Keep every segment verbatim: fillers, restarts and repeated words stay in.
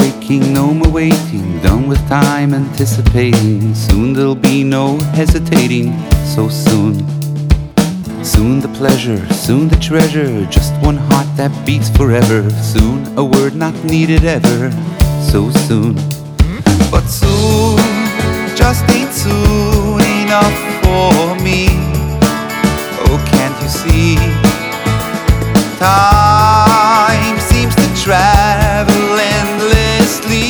breaking, no more waiting. Done with time anticipating. Soon there'll be no hesitating. So soon. Soon the pleasure, soon the treasure. Just one heart that beats forever. Soon a word not needed ever. So soon. But soon just ain't soon enough for me. Oh, can't you see? Time seems to travel endlessly.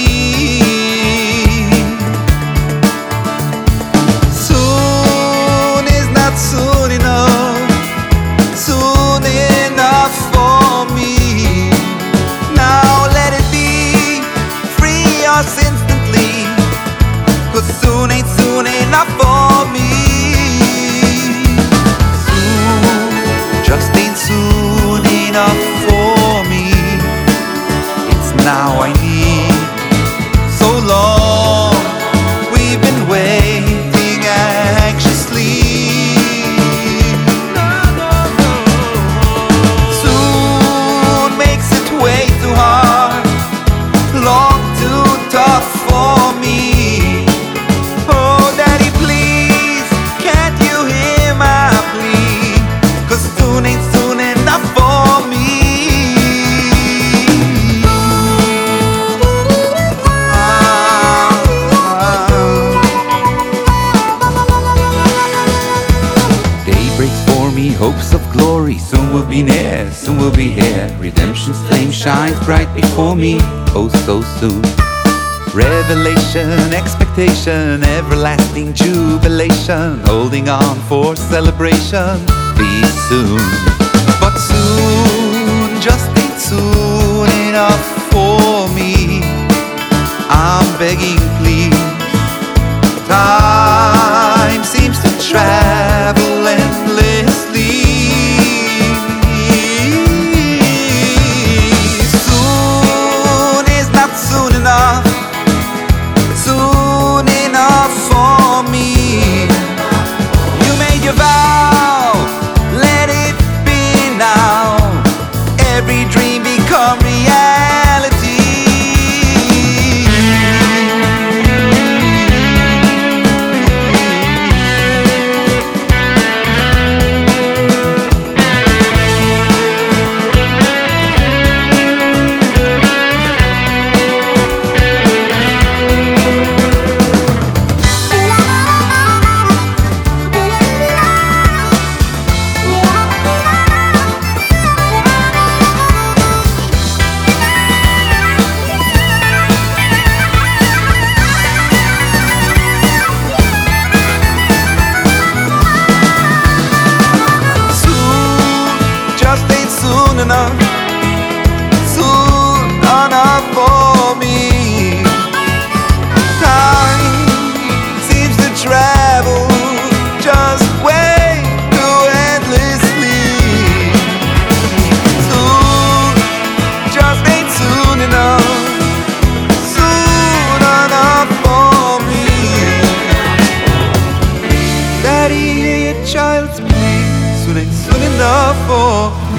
Soon is not soon enough, soon enough for me. Now let it be, free us instantly, 'cause soon ain't soon enough for me. Soon just ain't soon enough for me. It's now I need. So long we've been waiting anxiously. Soon makes it way too hard, long too tough for me. Oh daddy please, can't you hear my plea? 'Cause soon ain't soon enough for me. Hopes of glory soon will be near, soon will be here. Redemption's flame shines bright before me, oh so soon. Revelation, expectation, everlasting jubilation, holding on for celebration, be soon. But soon just ain't soon enough for me. I'm begging please. Time seems to travel endlessly. Soon is not soon enough, soon enough for me. You made your vow, let it be now. Every dream become reality. Soon enough, soon enough for me. Time seems to travel just way too endlessly. Soon just ain't soon enough, soon enough for me. Daddy, hear your child's plea. Soon ain't soon enough for me.